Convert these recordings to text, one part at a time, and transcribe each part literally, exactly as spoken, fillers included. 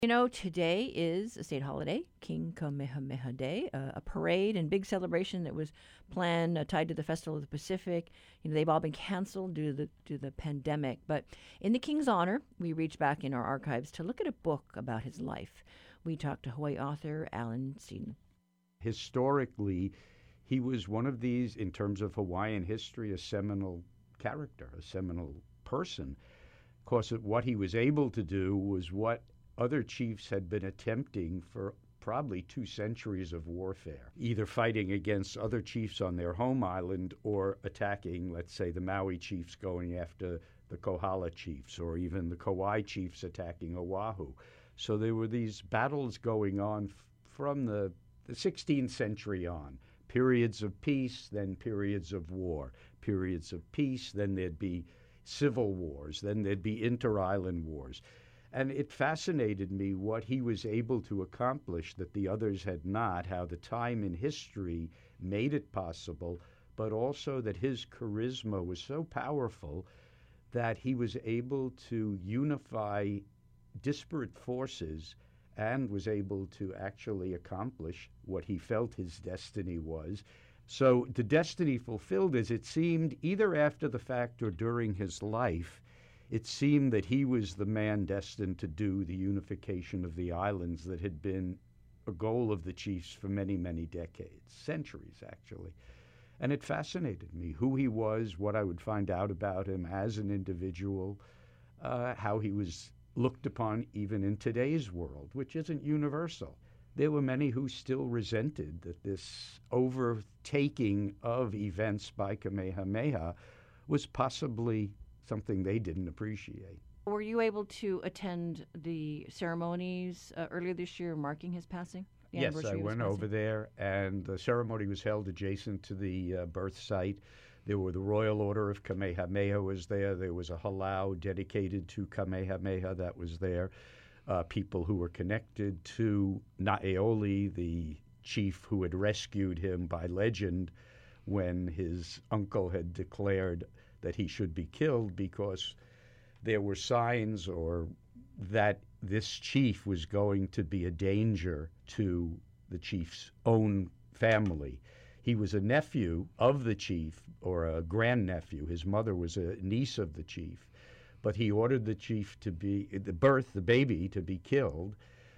You know, today is a state holiday, King Kamehameha Day, uh, a parade and big celebration that was planned uh, tied to the Festival of the Pacific. You know, they've all been canceled due to the due to the pandemic. But in the king's honor, we reached back in our archives to look at a book about his life. We talked to Hawaii author Alan Seaton. Historically, he was one of these, in terms of Hawaiian history, a seminal character, a seminal person. Of course, what he was able to do was what other chiefs had been attempting for probably two centuries of warfare, either fighting against other chiefs on their home island or attacking, let's say, the Maui chiefs going after the Kohala chiefs, or even the Kauai chiefs attacking Oahu. So there were these battles going on f- from the, the sixteenth century on, periods of peace, then periods of war, periods of peace, then there'd be civil wars, then there'd be inter-island wars. And it fascinated me what he was able to accomplish that the others had not, how the time in history made it possible, but also that his charisma was so powerful that he was able to unify disparate forces and was able to actually accomplish what he felt his destiny was. So the destiny fulfilled, as it seemed, either after the fact or during his life, it seemed that he was the man destined to do the unification of the islands that had been a goal of the chiefs for many, many decades, centuries actually. And it fascinated me who he was, what I would find out about him as an individual, uh, how he was looked upon even in today's world, which isn't universal. There were many who still resented that this overtaking of events by Kamehameha was possibly something they didn't appreciate. Were you able to attend the ceremonies uh, earlier this year marking his passing? The Yes, I anniversary of his went passing? over there, and the ceremony was held adjacent to the uh, birth site. There were the Royal Order of Kamehameha was there. There was a halau dedicated to Kamehameha that was there. Uh, people who were connected to Naeoli, the chief who had rescued him by legend when his uncle had declared that he should be killed because there were signs or that this chief was going to be a danger to the chief's own family. He was a nephew of the chief, or a grandnephew. His mother was a niece of the chief, but he ordered the chief to be, the birth, the baby, to be killed.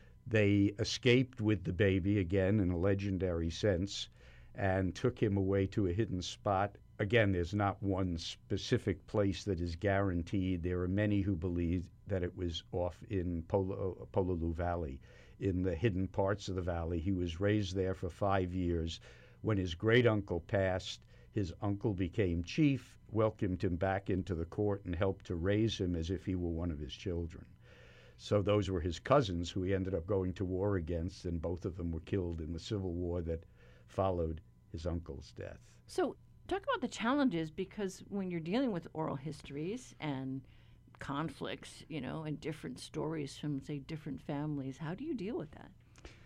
They escaped with the baby, again in a legendary sense, and took him away to a hidden spot. Again, there's not one specific place that is guaranteed. There are many who believe that it was off in Polo, Pololu Valley, in the hidden parts of the valley. He was raised there for five years. When his great-uncle passed, his uncle became chief, welcomed him back into the court, and helped to raise him as if he were one of his children. So those were his cousins who he ended up going to war against, and both of them were killed in the civil war that followed his uncle's death. So talk about the challenges, because when you're dealing with oral histories and conflicts, you know, and different stories from, say, different families, how do you deal with that?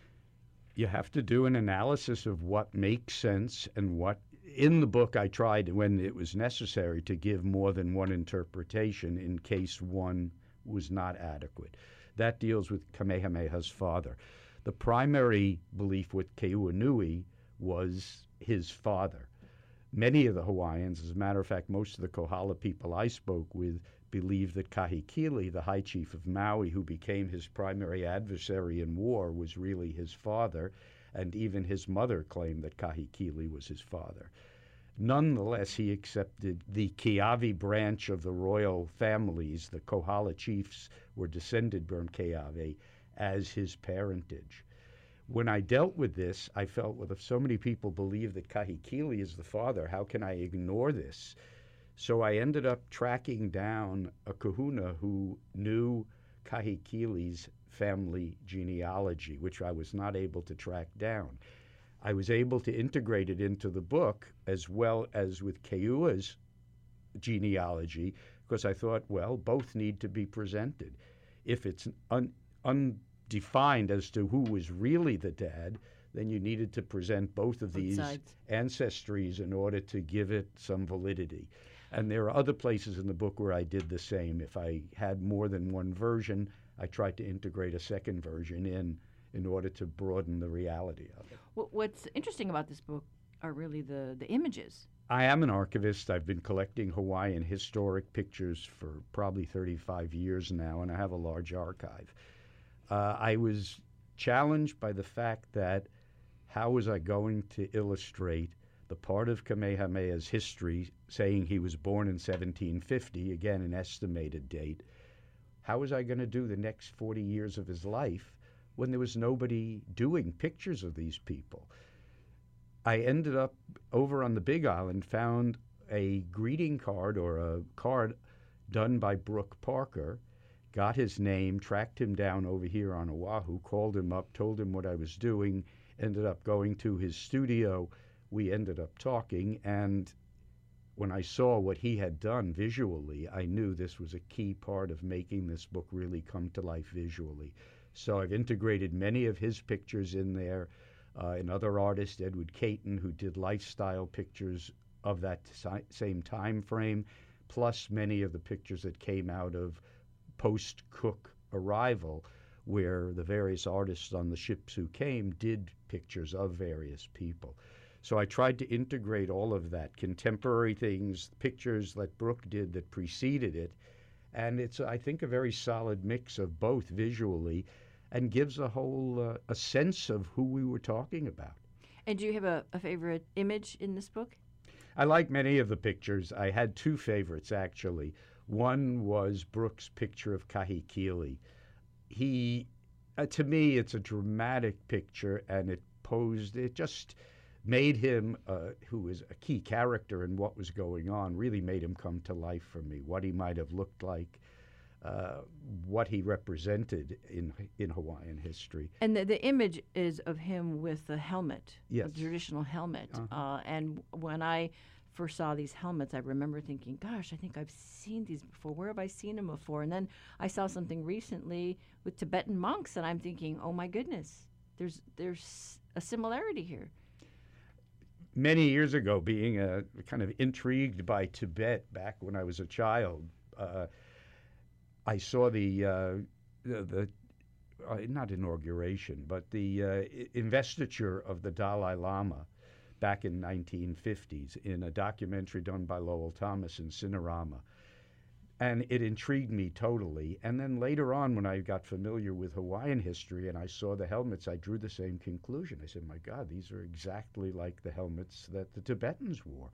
You have to do an analysis of what makes sense and what, in the book I tried when it was necessary to give more than one interpretation in case one was not adequate. That deals with Kamehameha's father. The primary belief with Keaunui was his father. Many of the Hawaiians, as a matter of fact, most of the Kohala people I spoke with, believed that Kahekili, the high chief of Maui, who became his primary adversary in war, was really his father, and even his mother claimed that Kahekili was his father. Nonetheless, he accepted the Keawe branch of the royal families. The Kohala chiefs were descended from Keawe as his parentage. When I dealt with this, I felt, well, if so many people believe that Kahekili is the father, how can I ignore this? So I ended up tracking down a kahuna who knew Kahekili's family genealogy, which I was not able to track down. I was able to integrate it into the book as well as with Keua's genealogy, because I thought, well, both need to be presented. If it's un, undefined as to who was really the dad, then you needed to present both of Both these sides. ancestries in order to give it some validity. And there are other places in the book where I did the same. If I had more than one version, I tried to integrate a second version in in order to broaden the reality of it. What, what's interesting about this book are really the, the images. I am an archivist. I've been collecting Hawaiian historic pictures for probably thirty-five years now, and I have a large archive. Uh, I was challenged by the fact that how was I going to illustrate the part of Kamehameha's history saying he was born in seventeen fifty, again an estimated date. How was I going to do the next forty years of his life when there was nobody doing pictures of these people? I ended up over on the Big Island, found a greeting card or a card done by Brooke Parker, got his name, tracked him down over here on Oahu, called him up, told him what I was doing, ended up going to his studio. We ended up talking, and when I saw what he had done visually, I knew this was a key part of making this book really come to life visually. So I've integrated many of his pictures in there. Uh, another artist, Edward Caton, who did lifestyle pictures of that si- same time frame, plus many of the pictures that came out of post-Cook arrival, where the various artists on the ships who came did pictures of various people. So I tried to integrate all of that, contemporary things, pictures that Brooke did that preceded it, and it's, I think, a very solid mix of both visually and gives a whole uh, a sense of who we were talking about. And do you have a, a favorite image in this book? I like many of the pictures. I had two favorites, actually. One was Brooke's picture of Kahekili. He, uh, to me, it's a dramatic picture, and it posed, it just made him, uh, who was a key character in what was going on, really made him come to life for me, what he might have looked like, uh, what he represented in in Hawaiian history. And the, the image is of him with the helmet, Yes. the traditional helmet. Uh-huh. Uh, and when I first saw these helmets, I remember thinking, gosh, I think I've seen these before. Where have I seen them before? And then I saw something recently with Tibetan monks, and I'm thinking, oh my goodness, there's there's a similarity here. Many years ago, being uh, kind of intrigued by Tibet back when I was a child, uh, I saw the, uh, the, the uh, not inauguration, but the uh, investiture of the Dalai Lama back in nineteen fifties in a documentary done by Lowell Thomas in Cinerama. And it intrigued me totally. And then later on, when I got familiar with Hawaiian history and I saw the helmets, I drew the same conclusion. I said, my God, these are exactly like the helmets that the Tibetans wore.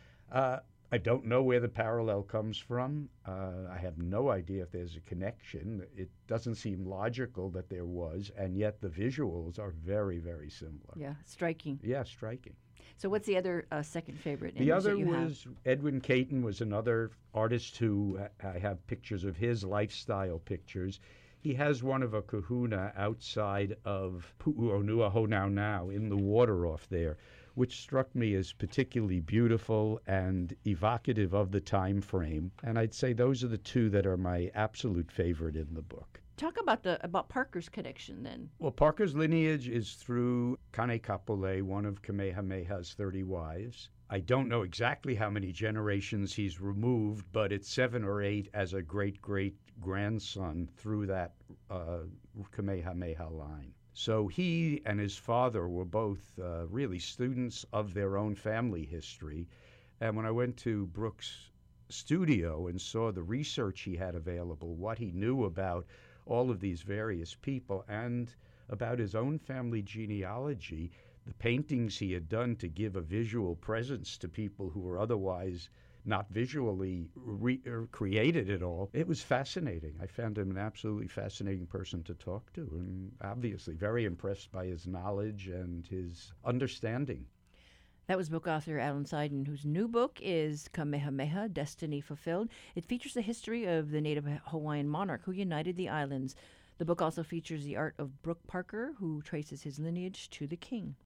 Uh, I don't know where the parallel comes from. Uh, I have no idea if there's a connection. It doesn't seem logical that there was, and yet the visuals are very, very similar. Yeah, striking. Yeah, striking. So what's the other uh, second favorite The image other that you was have? Edwin Caton was another artist who uh, I have pictures of his lifestyle pictures. He has one of a kahuna outside of Pu'uonua Honau now in the water off there, which struck me as particularly beautiful and evocative of the time frame. And I'd say those are the two that are my absolute favorite in the book. Talk about the about Parker's connection then. Well, Parker's lineage is through Kane Kapolei, one of Kamehameha's thirty wives. I don't know exactly how many generations he's removed, but it's seven or eight as a great-great-grandson through that uh, Kamehameha line. So he and his father were both uh, really students of their own family history. And when I went to Brooke's studio and saw the research he had available, what he knew about all of these various people and about his own family genealogy, the paintings he had done to give a visual presence to people who were otherwise not visually re- er, created at all. It was fascinating. I found him an absolutely fascinating person to talk to, and obviously very impressed by his knowledge and his understanding. That was book author Alan Seiden, whose new book is Kamehameha, Destiny Fulfilled. It features the history of the native Hawaiian monarch who united the islands. The book also features the art of Brooke Parker, who traces his lineage to the king.